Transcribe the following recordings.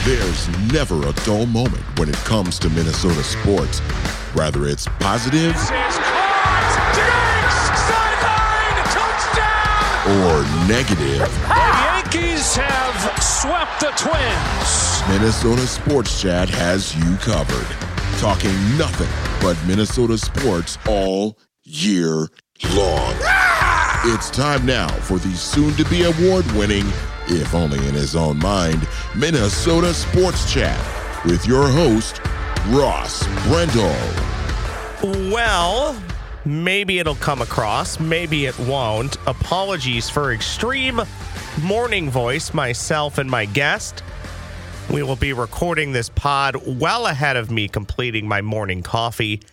There's never a dull moment when it comes to Minnesota sports. Whether it's positive or negative. The Yankees have swept the Twins. Minnesota Sports Chat has you covered. Talking nothing but Minnesota sports all year long. It's time now for the soon-to-be award-winning, if only in his own mind, Minnesota Sports Chat with your host, Ross Brendel. Well, maybe it'll come across, maybe it won't. Apologies for extreme morning voice, myself and my guest. We will be recording this pod well ahead of me completing my morning coffee.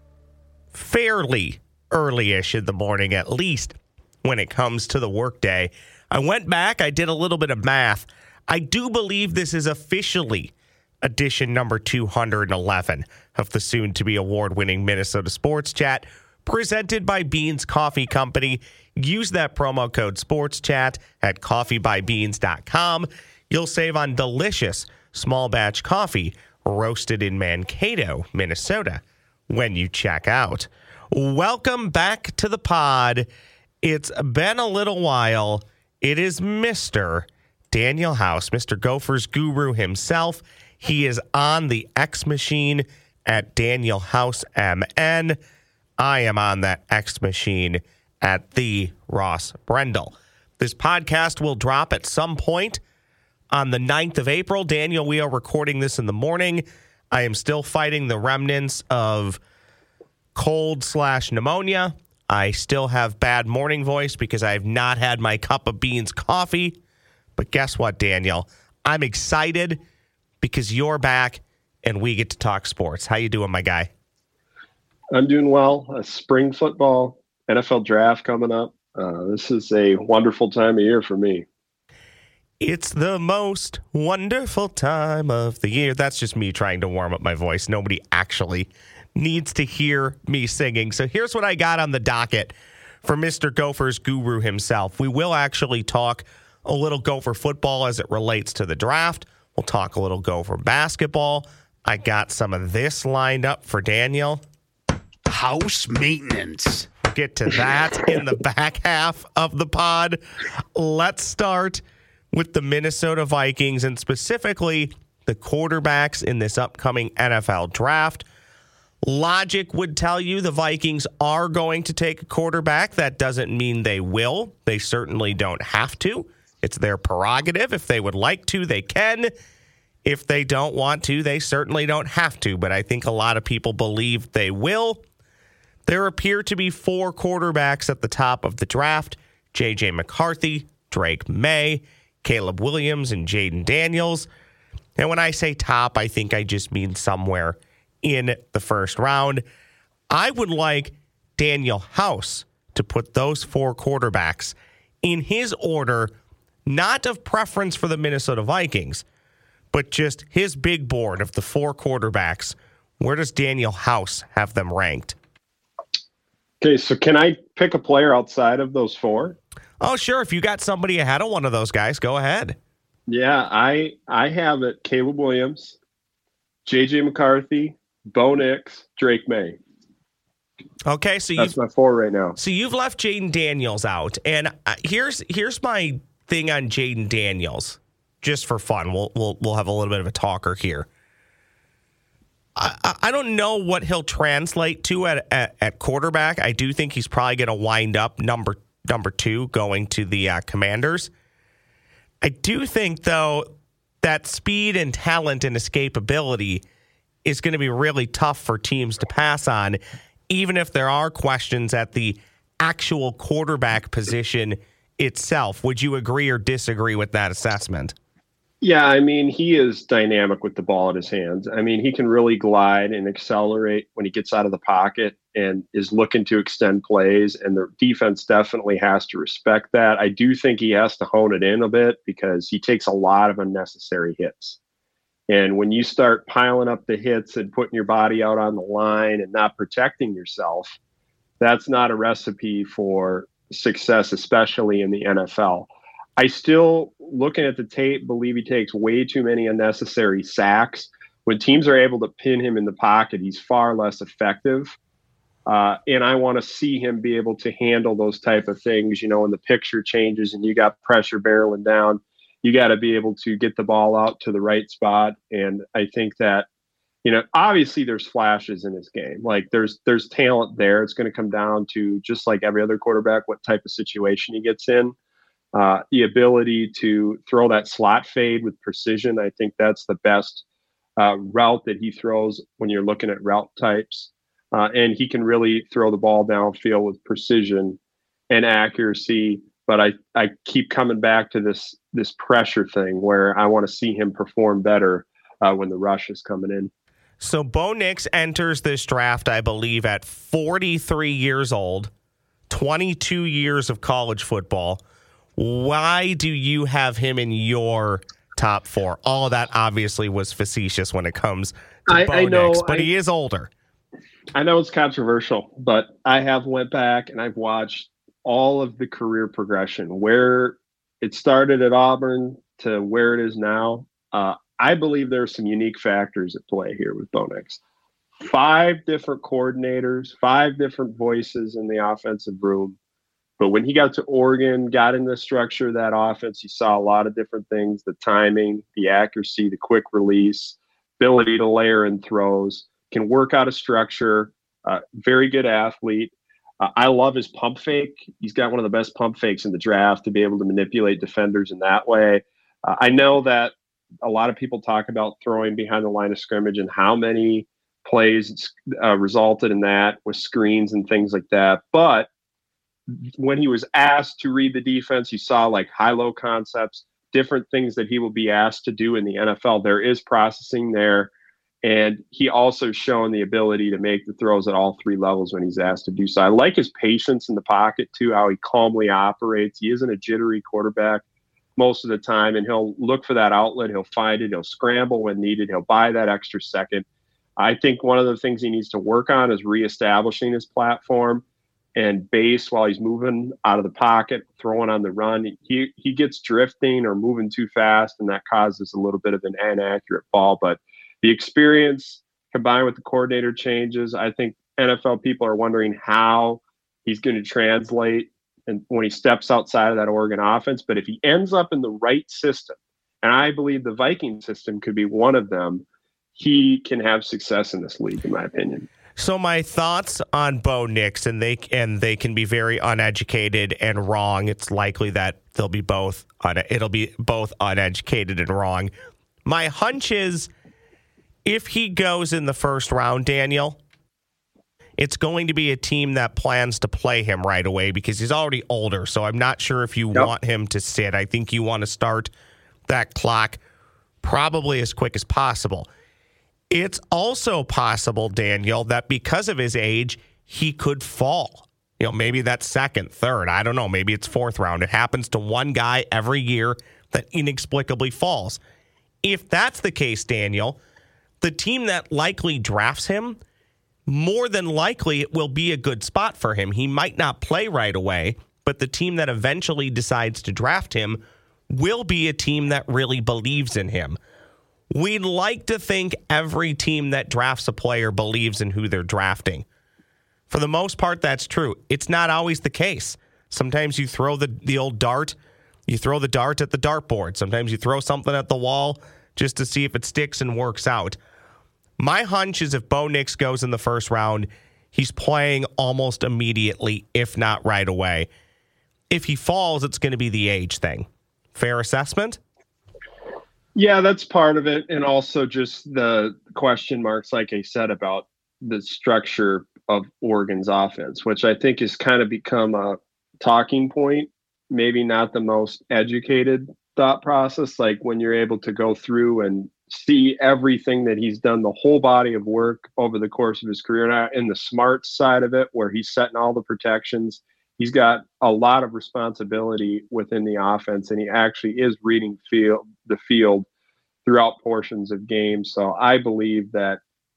Fairly early-ish in the morning, at least when it comes to the workday. I went back, I did a little bit of math. I do believe this is officially edition number 211 of the soon-to-be award-winning Minnesota Sports Chat, presented by Beans Coffee Company. Use that promo code SPORTSCHAT at coffeebybeans.com. You'll save on delicious small batch coffee roasted in Mankato, Minnesota, when you check out. Welcome back to the pod. It's been a little while. It is Mr. Daniel House, Mr. Gophers guru himself. He is on the X machine at Daniel House MN. I am on that X machine at the Ross Brendel. This podcast will drop at some point on the 9th of April. Daniel, we are recording this in the morning. I am still fighting the remnants of cold/pneumonia. I still have bad morning voice because I have not had my cup of beans coffee. But guess what, Daniel? I'm excited because you're back and we get to talk sports. How you doing, my guy? I'm doing well. Spring football, NFL draft coming up. This is a wonderful time of year for me. It's the most wonderful time of the year. That's just me trying to warm up my voice. Nobody actually needs to hear me singing. So here's what I got on the docket for Mr. Gophers guru himself. We will actually talk a little Gopher football as it relates to the draft. We'll talk a little Gopher basketball. I got some of this lined up for Daniel. House maintenance. Get to that in the back half of the pod. Let's start with the Minnesota Vikings and specifically the quarterbacks in this upcoming NFL draft. Logic would tell you the Vikings are going to take a quarterback. That doesn't mean they will. They certainly don't have to. It's their prerogative. If they would like to, they can. If they don't want to, they certainly don't have to. But I think a lot of people believe they will. There appear to be 4 quarterbacks at the top of the draft: J.J. McCarthy, Drake May, Caleb Williams, and Jaden Daniels. And when I say top, I think I just mean somewhere in the first round. I would like Daniel House to put those 4 quarterbacks in his order, not of preference for the Minnesota Vikings, but just his big board of the 4 quarterbacks. Where does Daniel House have them ranked? Okay, so can I pick a player outside of those 4? Oh, sure. If you got somebody ahead of one of those guys, go ahead. Yeah, I have it Caleb Williams, J.J. McCarthy, Bo Nix, Drake May. Okay, so that's my 4 right now. So you've left Jaden Daniels out, and here's my thing on Jaden Daniels, just for fun. We'll have a little bit of a talker here. I don't know what he'll translate to at quarterback. I do think he's probably going to wind up number 2 going to the Commanders. I do think, though, that speed and talent and escapability is going to be really tough for teams to pass on, even if there are questions at the actual quarterback position itself. Would you agree or disagree with that assessment? Yeah, I mean, he is dynamic with the ball in his hands. I mean, he can really glide and accelerate when he gets out of the pocket and is looking to extend plays, and the defense definitely has to respect that. I do think he has to hone it in a bit because he takes a lot of unnecessary hits. And when you start piling up the hits and putting your body out on the line and not protecting yourself, that's not a recipe for success, especially in the NFL. I still, looking at the tape, believe he takes way too many unnecessary sacks. When teams are able to pin him in the pocket, he's far less effective. And I want to see him be able to handle those type of things. When the picture changes and you got pressure barreling down, you got to be able to get the ball out to the right spot. And I think that, obviously there's flashes in his game. Like there's talent there. It's going to come down to, just like every other quarterback, what type of situation he gets in. The ability to throw that slot fade with precision. I think that's the best route that he throws when you're looking at route types. And he can really throw the ball downfield with precision and accuracy. But I keep coming back to this pressure thing where I want to see him perform better when the rush is coming in. So Bo Nix enters this draft, I believe, at 43 years old, 22 years of college football. Why do you have him in your top 4? All of that obviously was facetious when it comes to Bo Nix, but he is older. I know it's controversial, but I have went back and I've watched all of the career progression, where it started at Auburn to where it is now. I believe there are some unique factors at play here with Bo Nix. 5 different coordinators, 5 different voices in the offensive room. But when he got to Oregon, got in the structure of that offense, he saw a lot of different things: the timing, the accuracy, the quick release, ability to layer in throws, can work out a structure, very good athlete. I love his pump fake. He's got one of the best pump fakes in the draft to be able to manipulate defenders in that way. I know that a lot of people talk about throwing behind the line of scrimmage and how many plays resulted in that with screens and things like that. But when he was asked to read the defense, you saw like high-low concepts, different things that he will be asked to do in the NFL. There is processing there. And he also shown the ability to make the throws at all 3 levels when he's asked to do so. I like his patience in the pocket, too, how he calmly operates. He isn't a jittery quarterback most of the time, and he'll look for that outlet. He'll find it. He'll scramble when needed. He'll buy that extra second. I think one of the things he needs to work on is reestablishing his platform and base while he's moving out of the pocket, throwing on the run. He gets drifting or moving too fast, and that causes a little bit of an inaccurate ball. But the experience combined with the coordinator changes, I think NFL people are wondering how he's going to translate and when he steps outside of that Oregon offense. But if he ends up in the right system, and I believe the Viking system could be one of them, he can have success in this league, in my opinion. So my thoughts on Bo Nix, and they can be very uneducated and wrong. It's likely that it'll be both uneducated and wrong. My hunch is, if he goes in the first round, Daniel, it's going to be a team that plans to play him right away because he's already older. So I'm not sure if you want him to sit. I think you want to start that clock probably as quick as possible. It's also possible, Daniel, that because of his age, he could fall. Maybe that's second, third. I don't know. Maybe it's fourth round. It happens to one guy every year that inexplicably falls. If that's the case, Daniel, the team that likely drafts him, more than likely it will be a good spot for him. He might not play right away, but the team that eventually decides to draft him will be a team that really believes in him. We'd like to think every team that drafts a player believes in who they're drafting. For the most part, that's true. It's not always the case. Sometimes you throw the old dart. You throw the dart at the dartboard. Sometimes you throw something at the wall just to see if it sticks and works out. My hunch is if Bo Nix goes in the first round, he's playing almost immediately, if not right away. If he falls, it's going to be the age thing. Fair assessment? Yeah, that's part of it. And also just the question marks, like I said, about the structure of Oregon's offense, which I think has kind of become a talking point, maybe not the most educated thought process. Like when you're able to go through and see everything that he's done, the whole body of work over the course of his career, now in the smart side of it, where he's setting all the protections. He's got a lot of responsibility within the offense, and he actually is reading the field throughout portions of games. So I believe that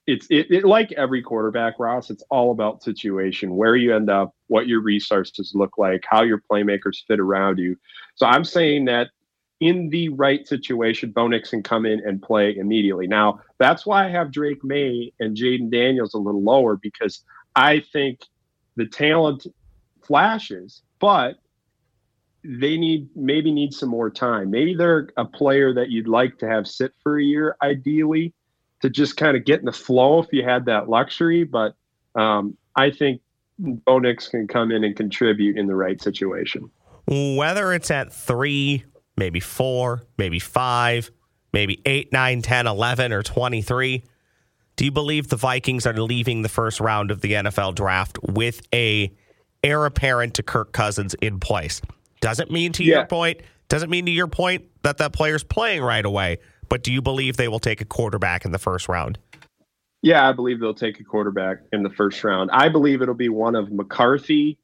it like every quarterback, Ross, it's all about situation, where you end up, what your resources look like, how your playmakers fit around you. So I'm saying that in the right situation, Bo Nix can come in and play immediately. Now, that's why I have Drake May and Jaden Daniels a little lower, because I think the talent flashes, but they maybe need some more time. Maybe they're a player that you'd like to have sit for a year, ideally, to just kind of get in the flow if you had that luxury. But I think Bo Nix can come in and contribute in the right situation. Whether it's at 3, maybe 4, maybe 5, maybe 8, 9, 10, 11, or 23, do you believe the Vikings are leaving the first round of the NFL draft with a heir apparent to Kirk Cousins in place? Doesn't mean to your point that that player's playing right away, but do you believe they will take a quarterback in the first round? Yeah, I believe they'll take a quarterback in the first round. I believe it'll be one of McCarthy,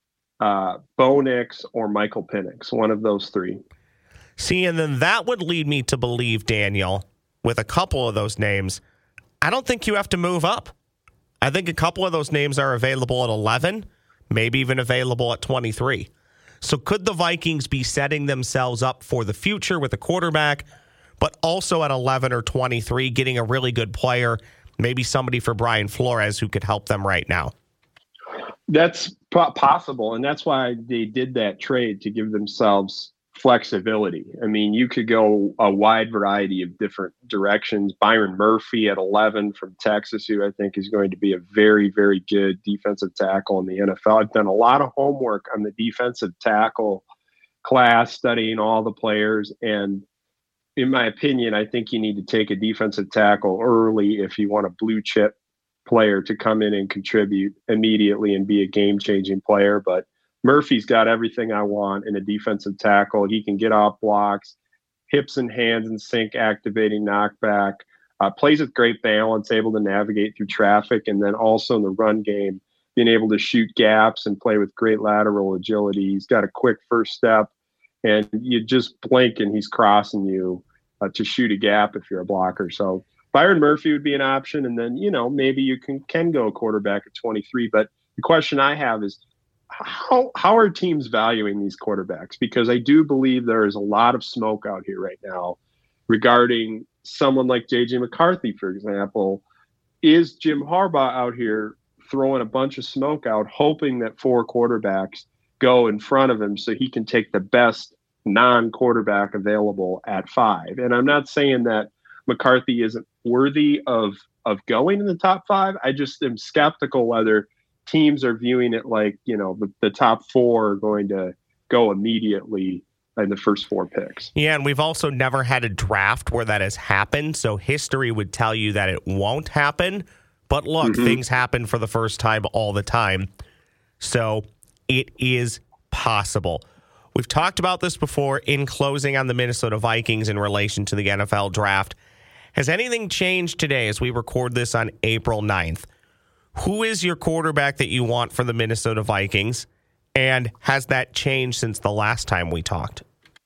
Bo Nix, or Michael Penix, one of those three. See, and then that would lead me to believe, Daniel, with a couple of those names, I don't think you have to move up. I think a couple of those names are available at 11, maybe even available at 23. So could the Vikings be setting themselves up for the future with a quarterback, but also at 11 or 23 getting a really good player, maybe somebody for Brian Flores who could help them right now? That's possible, and that's why they did that trade, to give themselves flexibility. I mean, you could go a wide variety of different directions. Byron Murphy at 11 from Texas, who I think is going to be a very, very good defensive tackle in the NFL. I've done a lot of homework on the defensive tackle class, studying all the players, and in my opinion, I think you need to take a defensive tackle early if you want a blue chip player to come in and contribute immediately and be a game-changing player. But Murphy's got everything I want in a defensive tackle. He can get off blocks, hips and hands and sync, activating knockback, plays with great balance, able to navigate through traffic, and then also in the run game, being able to shoot gaps and play with great lateral agility. He's got a quick first step, and you just blink and he's crossing you to shoot a gap if you're a blocker. So Byron Murphy would be an option, and then, maybe you can go quarterback at 23. But the question I have is, how are teams valuing these quarterbacks? Because I do believe there is a lot of smoke out here right now regarding someone like J.J. McCarthy, for example. Is Jim Harbaugh out here throwing a bunch of smoke out, hoping that 4 quarterbacks go in front of him so he can take the best non-quarterback available at 5? And I'm not saying that McCarthy isn't worthy of going in the top 5. I just am skeptical whether teams are viewing it like, the top 4 are going to go immediately in the first 4 picks. Yeah, and we've also never had a draft where that has happened, so history would tell you that it won't happen. But look, things happen for the first time all the time, so it is possible. We've talked about this before in closing on the Minnesota Vikings in relation to the NFL draft. Has anything changed today as we record this on April 9th? Who is your quarterback that you want for the Minnesota Vikings? And has that changed since the last time we talked?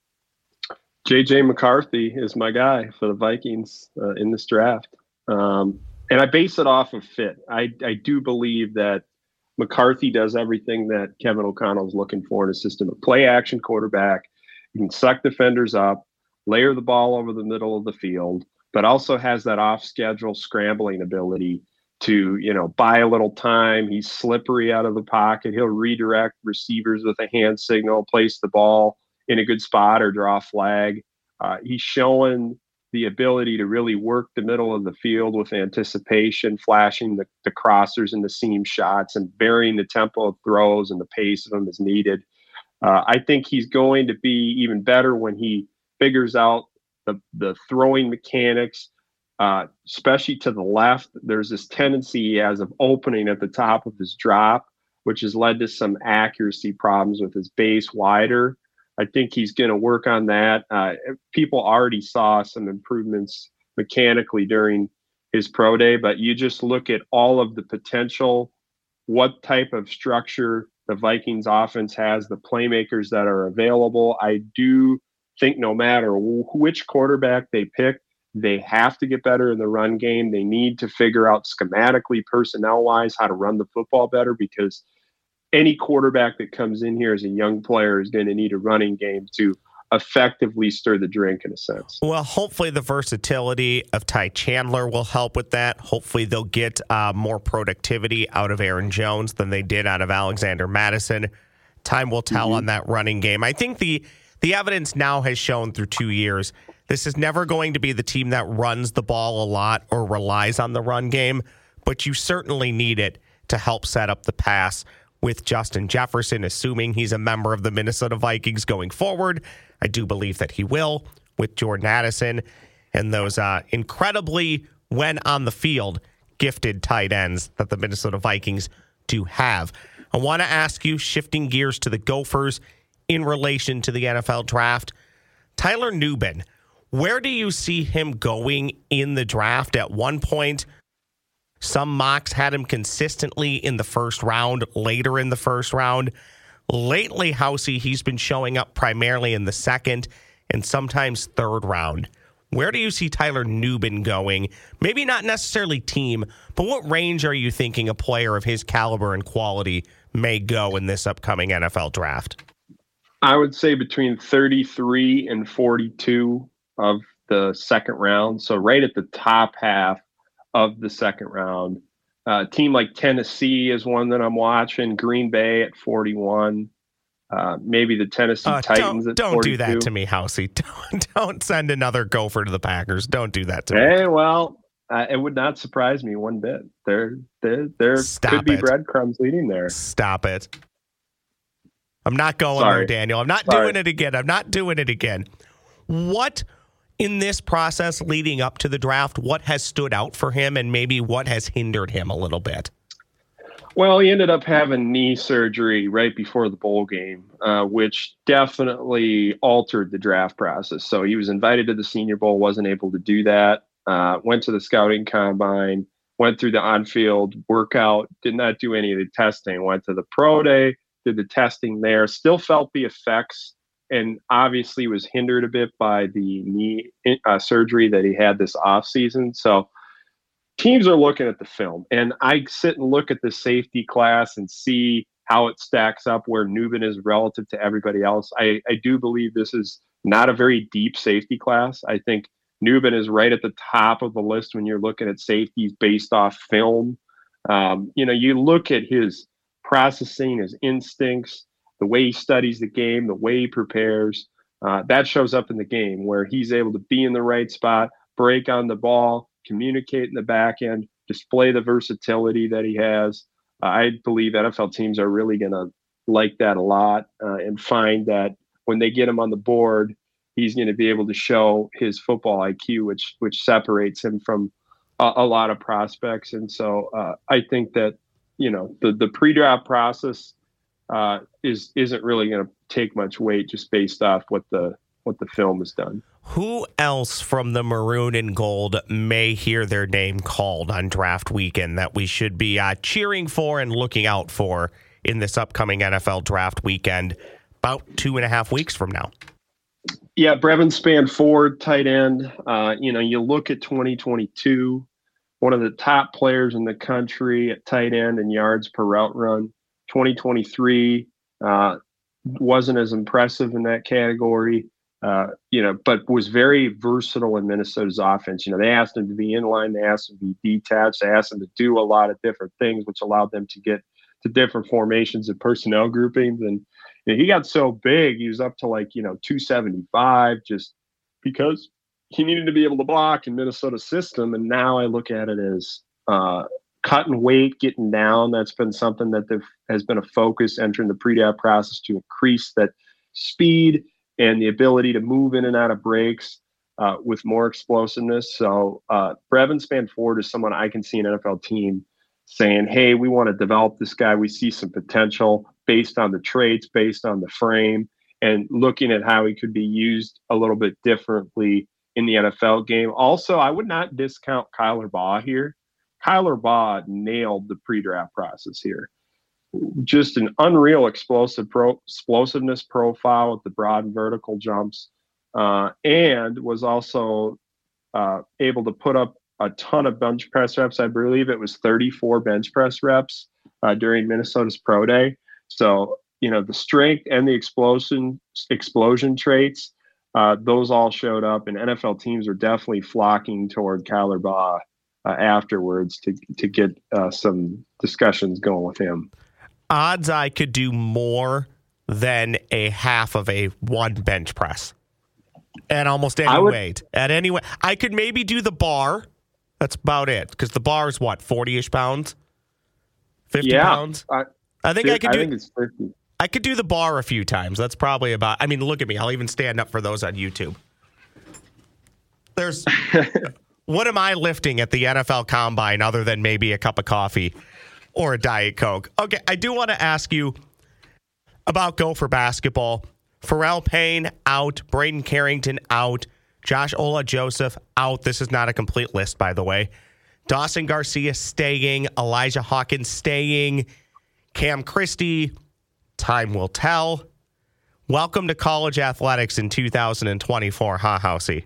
J.J. McCarthy is my guy for the Vikings in this draft. And I base it off of fit. I do believe that McCarthy does everything that Kevin O'Connell is looking for in a system. A play-action quarterback. He can suck defenders up, layer the ball over the middle of the field, but also has that off-schedule scrambling ability to, buy a little time. He's slippery out of the pocket. He'll redirect receivers with a hand signal, place the ball in a good spot or draw a flag. He's showing the ability to really work the middle of the field with anticipation, flashing the crossers and the seam shots and varying the tempo of throws and the pace of them as needed. I think he's going to be even better when he figures out the throwing mechanics, especially to the left. There's this tendency he has of opening at the top of his drop, which has led to some accuracy problems with his base wider. I think he's going to work on that. People already saw some improvements mechanically during his pro day, but you just look at all of the potential, what type of structure the Vikings offense has, the playmakers that are available. I do think no matter which quarterback they pick, They have to get better in the run game. They need to figure out schematically, personnel-wise, how to run the football better, because any quarterback that comes in here as a young player is going to need a running game to effectively stir the drink, in a sense. Well, hopefully the versatility of Ty Chandler will help with that. Hopefully they'll get more productivity out of Aaron Jones than they did out of Alexander Madison. Time will tell on that running game. I think the evidence now has shown through 2 years, this is never going to be the team that runs the ball a lot or relies on the run game, but you certainly need it to help set up the pass with Justin Jefferson, assuming he's a member of the Minnesota Vikings going forward. I do believe that he will, with Jordan Addison and those incredibly, when on the field, gifted tight ends that the Minnesota Vikings do have. I want to ask you, shifting gears to the Gophers in relation to the NFL draft, Tyler Nubin, where do you see him going in the draft? At one point, some mocks had him consistently in the first round, later in the first round. Lately, Housey, he's been showing up primarily in the second and sometimes third round. Where do you see Tyler Nubin going? Maybe not necessarily team, but what range are you thinking a player of his caliber and quality may go in this upcoming NFL draft? I would say between 33 and 42 of the second round. So right at the top half of the second round. A team like Tennessee is one that I'm watching. Green Bay at 41. Maybe the Tennessee Titans at 42. Don't do that to me, Housey. Don't send another Gopher to the Packers. Don't do that to me. Hey, well, it would not surprise me one bit. There could be breadcrumbs leading there. Stop it. I'm not going there, Daniel. I'm not doing it again. What in this process leading up to the draft, what has stood out for him and maybe what has hindered him a little bit? Well, he ended up having knee surgery right before the bowl game, which definitely altered the draft process. So he was invited to the Senior Bowl, wasn't able to do that, went to the scouting combine, went through the on-field workout, did not do any of the testing, went to the pro day, did the testing there, still felt the effects, and obviously was hindered a bit by the knee surgery that he had this offseason. So teams are looking at the film, and I sit and look at the safety class and see how it stacks up where Nubin is relative to everybody else. I do believe this is not a very deep safety class. I think Nubin is right at the top of the list when you're looking at safeties based off film. You look at his processing, his instincts, the way he studies the game, the way he prepares, that shows up in the game where he's able to be in the right spot, break on the ball, communicate in the back end, display the versatility that he has. I believe NFL teams are really going to like that a lot and find that when they get him on the board, he's going to be able to show his football IQ, which separates him from a lot of prospects. And so I think that, the pre-draft process isn't really going to take much weight just based off what the film has done. Who else from the maroon and gold may hear their name called on draft weekend that we should be cheering for and looking out for in this upcoming NFL draft weekend about 2.5 weeks from now? Yeah, Brevin Spann-Ford, tight end. You look at 2022, one of the top players in the country at tight end and yards per route run. 2023 wasn't as impressive in that category. But was very versatile in Minnesota's offense. They asked him to be in line, they asked him to be detached, they asked him to do a lot of different things, which allowed them to get to different formations and personnel groupings. And he got so big, he was up to 275 just because he needed to be able to block in Minnesota's system. And now I look at it as cutting weight, getting down. That's been something that has been a focus entering the pre-draft process to increase that speed and the ability to move in and out of breaks with more explosiveness. So Brevin Spann-Ford is someone I can see an NFL team saying, hey, we want to develop this guy. We see some potential based on the traits, based on the frame, and looking at how he could be used a little bit differently in the NFL game. Also, I would not discount Kyler Baugh here. Kyler Baugh nailed the pre-draft process here. Just an unreal explosiveness profile with the broad vertical jumps, and was also able to put up a ton of bench press reps. I believe it was 34 bench press reps during Minnesota's Pro Day. So, the strength and the explosion traits, those all showed up, and NFL teams are definitely flocking toward Kyler Baugh afterwards to get some discussions going with him. Odds I could do more than a half of a one bench press at almost any weight. At any weight. I could maybe do the bar. That's about it. Because the bar is what, 40-ish pounds? 50 pounds? I think I think it's 50. I could do the bar a few times. That's probably about, look at me. I'll even stand up for those on YouTube. What am I lifting at the NFL Combine other than maybe a cup of coffee or a Diet Coke? Okay, I do want to ask you about Gopher basketball. Pharrell Payne out, Braden Carrington out, Josh Ola Joseph out. This is not a complete list, by the way. Dawson Garcia staying, Elijah Hawkins staying, Cam Christie, time will tell. Welcome to college athletics in 2024, huh, Housey?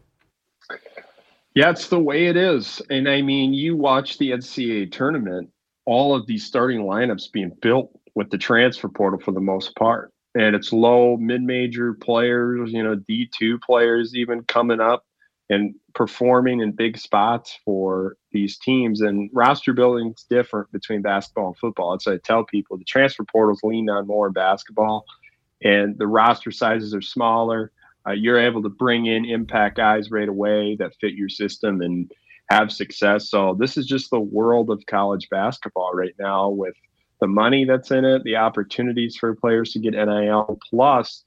Yeah, it's the way it is. And you watch the NCAA tournament, all of these starting lineups being built with the transfer portal for the most part. And it's low, mid-major players, D2 players even coming up and performing in big spots for these teams. And roster building is different between basketball and football. That's what I tell people. The transfer portal's leaned on more in basketball, and the roster sizes are smaller. You're able to bring in impact guys right away that fit your system and have success. So this is just the world of college basketball right now, with the money that's in it, the opportunities for players to get NIL. Plus,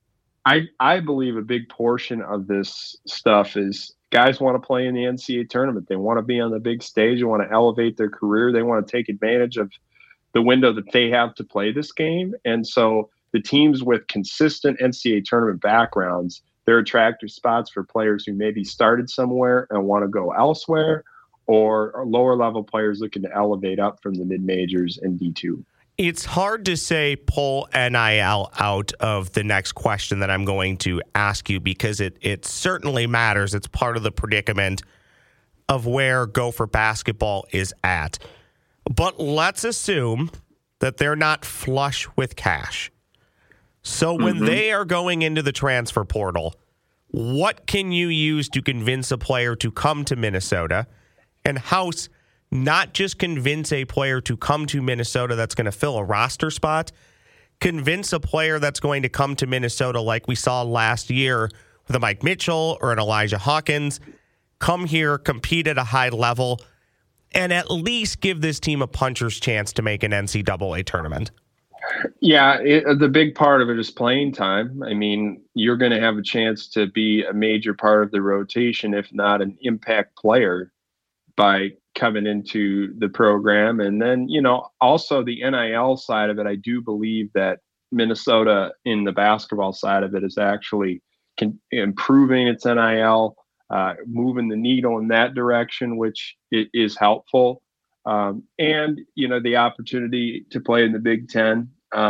I believe a big portion of this stuff is guys want to play in the NCAA tournament. They want to be on the big stage. They want to elevate their career. They want to take advantage of the window that they have to play this game. And so the teams with consistent NCAA tournament backgrounds, they're attractive spots for players who maybe started somewhere and want to go elsewhere, or lower level players looking to elevate up from the mid-majors and D2. It's hard to say pull NIL out of the next question that I'm going to ask you, because it certainly matters. It's part of the predicament of where Gopher basketball is at. But let's assume that they're not flush with cash. So when they are going into the transfer portal, what can you use to convince a player to come to Minnesota? And House, not just convince a player to come to Minnesota that's going to fill a roster spot, convince a player that's going to come to Minnesota like we saw last year with a Mike Mitchell or an Elijah Hawkins, come here, compete at a high level, and at least give this team a puncher's chance to make an NCAA tournament. Yeah, the big part of it is playing time. You're going to have a chance to be a major part of the rotation, if not an impact player, by coming into the program. And then, also the NIL side of it, I do believe that Minnesota in the basketball side of it is actually improving its NIL, moving the needle in that direction, which is helpful. And, the opportunity to play in the Big Ten,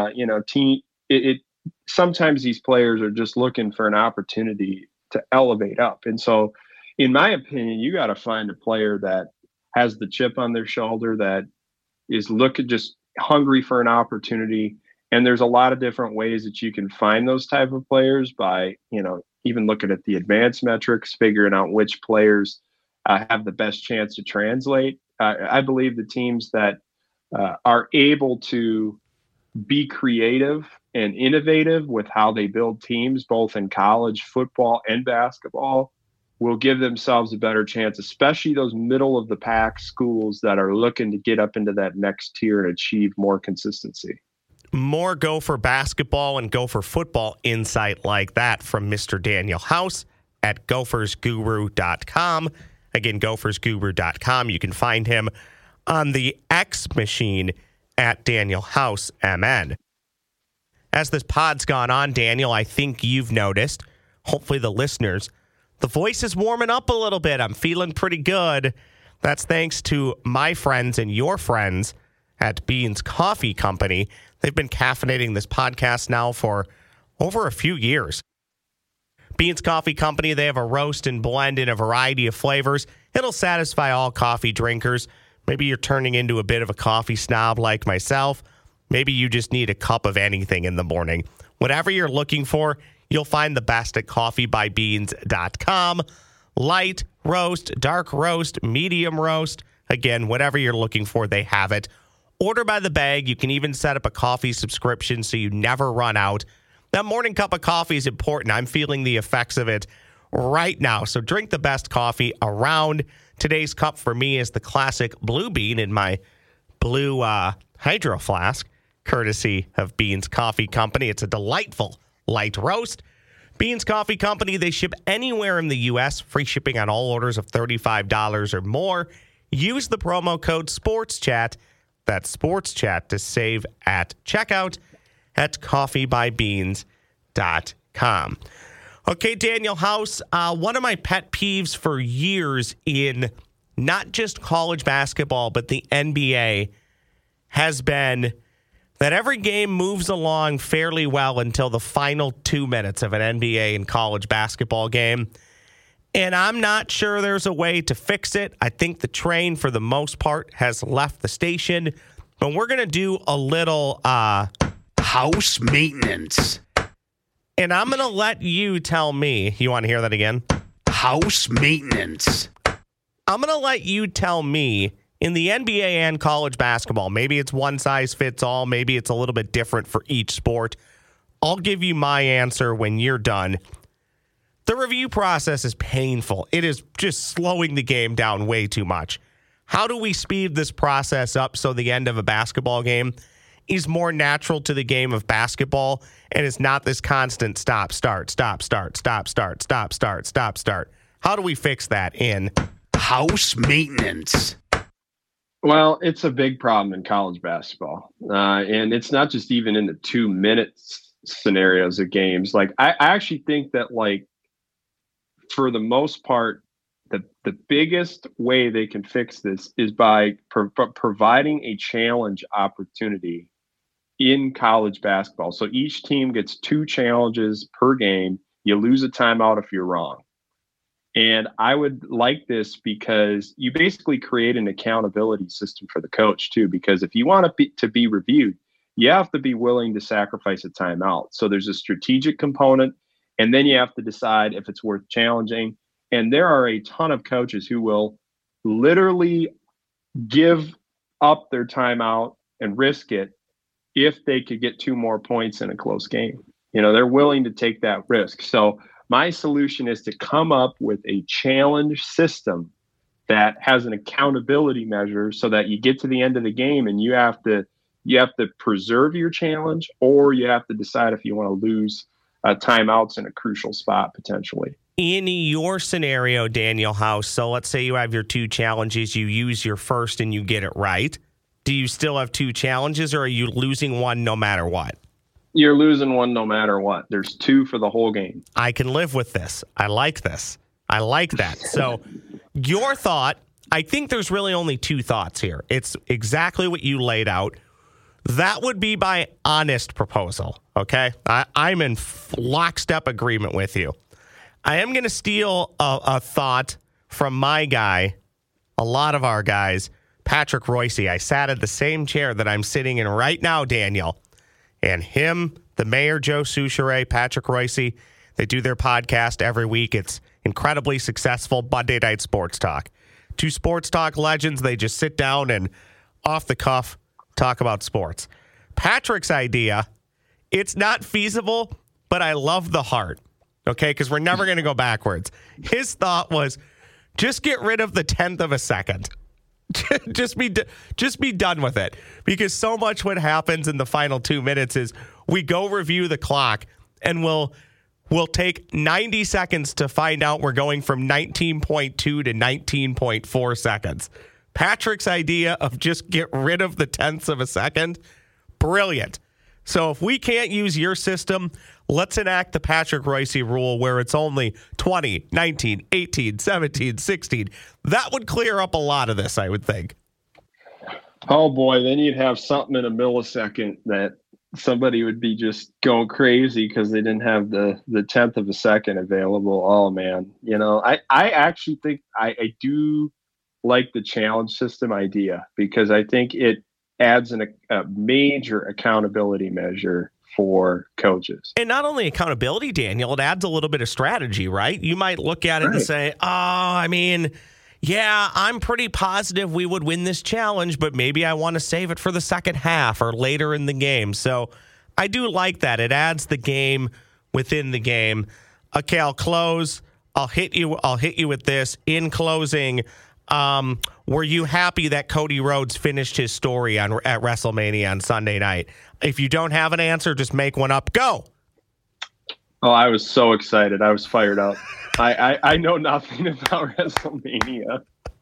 sometimes these players are just looking for an opportunity to elevate up. And so, in my opinion, you got to find a player that has the chip on their shoulder, that is just hungry for an opportunity. And there's a lot of different ways that you can find those type of players by, even looking at the advanced metrics, figuring out which players have the best chance to translate. I believe the teams that are able to be creative and innovative with how they build teams, both in college football and basketball, will give themselves a better chance, especially those middle of the pack schools that are looking to get up into that next tier and achieve more consistency. More Gopher basketball and Gopher football insight like that from Mr. Daniel House at gophersguru.com. Again, gophersguru.com. You can find him on the X machine at Daniel House MN. As this pod's gone on, Daniel, I think you've noticed, hopefully the listeners, the voice is warming up a little bit. I'm feeling pretty good. That's thanks to my friends and your friends at Beans Coffee Company. They've been caffeinating this podcast now for over a few years. Beans Coffee Company, they have a roast and blend in a variety of flavors. It'll satisfy all coffee drinkers. Maybe you're turning into a bit of a coffee snob like myself. Maybe you just need a cup of anything in the morning. Whatever you're looking for, you'll find the best at coffeebybeans.com. Light roast, dark roast, medium roast. Again, whatever you're looking for, they have it. Order by the bag. You can even set up a coffee subscription so you never run out. That morning cup of coffee is important. I'm feeling the effects of it right now. So drink the best coffee around. Today's cup for me is the classic Blue Bean in my blue hydro flask, courtesy of Beans Coffee Company. It's a delightful light roast. Beans Coffee Company, they ship anywhere in the U.S. Free shipping on all orders of $35 or more. Use the promo code SPORTSCHAT. That's SPORTSCHAT to save at checkout at coffeebybeans.com. Okay, Daniel House, one of my pet peeves for years in not just college basketball, but the NBA has been that every game moves along fairly well until the final 2 minutes of an NBA and college basketball game. And I'm not sure there's a way to fix it. I think the train, for the most part, has left the station. But we're going to do a little House maintenance. And I'm going to let you tell me. You want to hear that again? House maintenance. I'm going to let you tell me in the NBA and college basketball. Maybe it's one size fits all. Maybe it's a little bit different for each sport. I'll give you my answer when you're done. The review process is painful. It is just slowing the game down way too much. How do we speed this process up so the end of a basketball game is more natural to the game of basketball and it's not this constant stop, start, stop, start, stop, start, stop, start, stop, start? How do we fix that in House maintenance? Well, it's a big problem in college basketball. And it's not just even in the 2 minutes scenarios of games. Like, I actually think that, like, for the most part, the biggest way they can fix this is by providing a challenge opportunity in college basketball. So each team gets 2 challenges per game. You lose a timeout if you're wrong. And I would like this because you basically create an accountability system for the coach too, because if you want to be reviewed, you have to be willing to sacrifice a timeout. So there's a strategic component, and then you have to decide if it's worth challenging. And there are a ton of coaches who will literally give up their timeout and risk it if they could get 2 more points in a close game. You know, they're willing to take that risk. So my solution is to come up with a challenge system that has an accountability measure so that you get to the end of the game and you have to preserve your challenge, or you have to decide if you want to lose timeouts in a crucial spot potentially. in your scenario, Daniel House? So let's say you have your 2 challenges, you use your first and you get it right. Do you still have 2 challenges, or are you losing one no matter what? You're losing one no matter what. There's 2 for the whole game. I can live with this. I like this. I like that. So your thought, I think there's really only 2 thoughts here. It's exactly what you laid out. That would be my honest proposal, okay? I'm in lockstep agreement with you. I am going to steal a thought from my guy, a lot of our guys, Patrick Royce. I sat at the same chair that I'm sitting in right now, Daniel. And him, the mayor, Joe Souchere, Patrick Royce, they do their podcast every week. It's incredibly successful. Monday Night Sports Talk. 2 sports talk legends. They just sit down and off the cuff talk about sports. Patrick's idea, it's not feasible, but I love the heart. Okay, because we're never going to go backwards. His thought was, just get rid of the 10th of a second. just be done with it, because so much what happens in the final 2 minutes is we go review the clock and we'll take 90 seconds to find out we're going from 19.2 to 19.4 seconds. Patrick's idea of just get rid of the 10ths of a second, brilliant. So if we can't use your system, let's enact the Patrick Royce rule where it's only 20, 19, 18, 17, 16. That would clear up a lot of this, I would think. Oh, boy. Then you'd have something in a millisecond that somebody would be just going crazy because they didn't have the 10th of a second available. Oh man, I actually think I do like the challenge system idea, because I think it adds a major accountability measure for coaches. And not only accountability, Daniel, it adds a little bit of strategy, right? You might look at it and say, yeah, I'm pretty positive we would win this challenge, but maybe I want to save it for the second half or later in the game. So I do like that. It adds the game within the game. Okay, I'll close. I'll hit you with this. In closing, were you happy that Cody Rhodes finished his story at WrestleMania on Sunday night? If you don't have an answer, just make one up. Go. Oh, I was so excited. I was fired up. I know nothing about WrestleMania.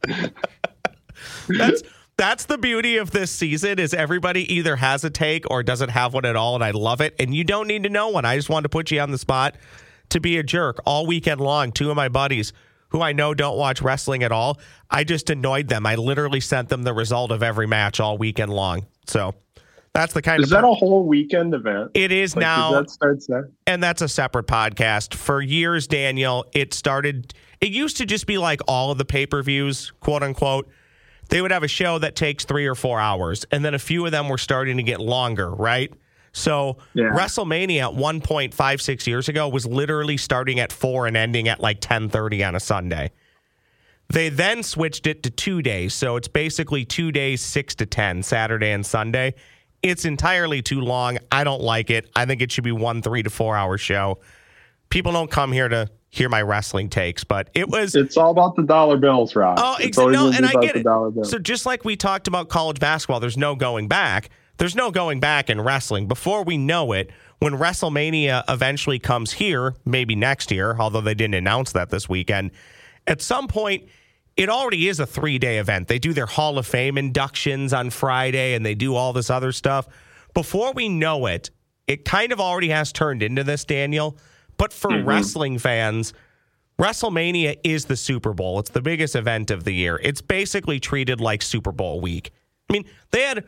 That's the beauty of this season, is everybody either has a take or doesn't have one at all, and I love it. And you don't need to know one. I just wanted to put you on the spot to be a jerk all weekend long. Two of my buddies who I know don't watch wrestling at all, I just annoyed them. I literally sent them the result of every match all weekend long. So that's the kind Is that a whole weekend event? It is now. That starts there? And that's a separate podcast. For years, Daniel, it used to just be like all of the pay-per-views, quote unquote. They would have a show that takes 3 or 4 hours, and then a few of them were starting to get longer, right? So WrestleMania at 1.56 years ago was literally starting at 4 and ending at like 10:30 on a Sunday. They then switched it to 2 days. So it's basically 2 days, 6 to 10, Saturday and Sunday. It's entirely too long. I don't like it. I think it should be 1 3 to 4 hour show. People don't come here to hear my wrestling takes, but it's all about the dollar bills, Rob. Oh, and I get it. So just like we talked about college basketball, there's no going back. There's no going back in wrestling. Before we know it, when WrestleMania eventually comes here, maybe next year, although they didn't announce that this weekend, at some point, it already is a 3-day event. They do their Hall of Fame inductions on Friday, and they do all this other stuff. Before we know it, it kind of already has turned into this, Daniel. But for wrestling fans, WrestleMania is the Super Bowl. It's the biggest event of the year. It's basically treated like Super Bowl week. I mean, they had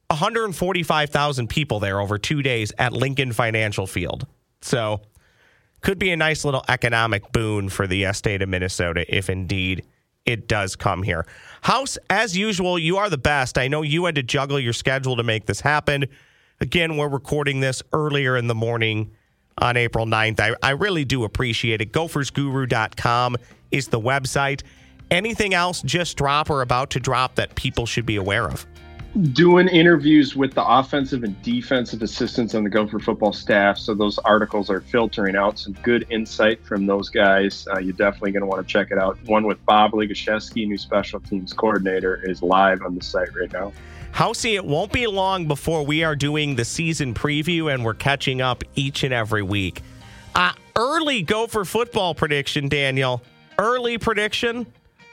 145,000 people there over 2 days at Lincoln Financial Field. So could be a nice little economic boon for the state of Minnesota if indeed it does come here. House, as usual, you are the best. I know you had to juggle your schedule to make this happen. Again, we're recording this earlier in the morning on April 9th. I really do appreciate it. GophersGuru.com is the website. Anything else just drop or about to drop that people should be aware of? Doing interviews with the offensive and defensive assistants on the Gopher football staff. So those articles are filtering out some good insight from those guys. You're definitely going to want to check it out. One with Bob Ligashevsky, new special teams coordinator, is live on the site right now. Housey, it won't be long before we are doing the season preview, and we're catching up each and every week. Early Gopher football prediction, Daniel. Early prediction,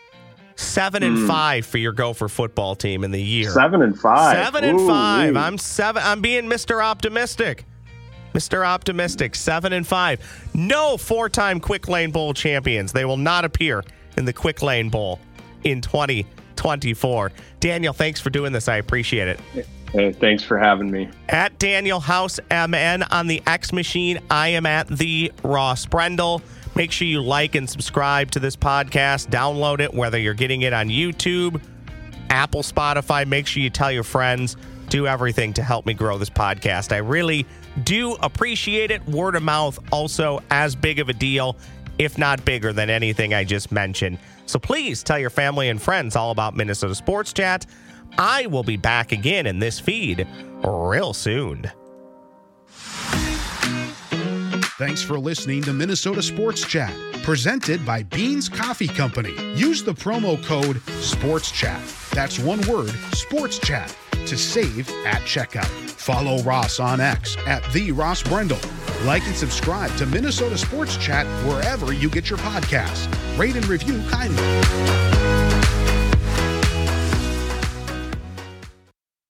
7-5 for your Gopher football team in the year. 7-5. 7-5. I'm being Mr. Optimistic. Mr. Optimistic, 7-5. No 4-time Quick Lane Bowl champions. They will not appear in the Quick Lane Bowl in 2024. Daniel, thanks for doing this. I appreciate it. Hey, thanks for having me. At Daniel House MN on the X Machine, I am at the Ross Brendel. Make sure you like and subscribe to this podcast. Download it, whether you're getting it on YouTube, Apple, Spotify. Make sure you tell your friends. Do everything to help me grow this podcast. I really do appreciate it. Word of mouth, also as big of a deal, if not bigger than anything I just mentioned. So please tell your family and friends all about Minnesota Sports Chat. I will be back again in this feed real soon. Thanks for listening to Minnesota Sports Chat, presented by Beans Coffee Company. Use the promo code SPORTSCHAT. That's one word, Sports Chat, to save at checkout. Follow Ross on X at the Ross Brendel. Like and subscribe to Minnesota Sports Chat wherever you get your podcasts. Rate and review kindly.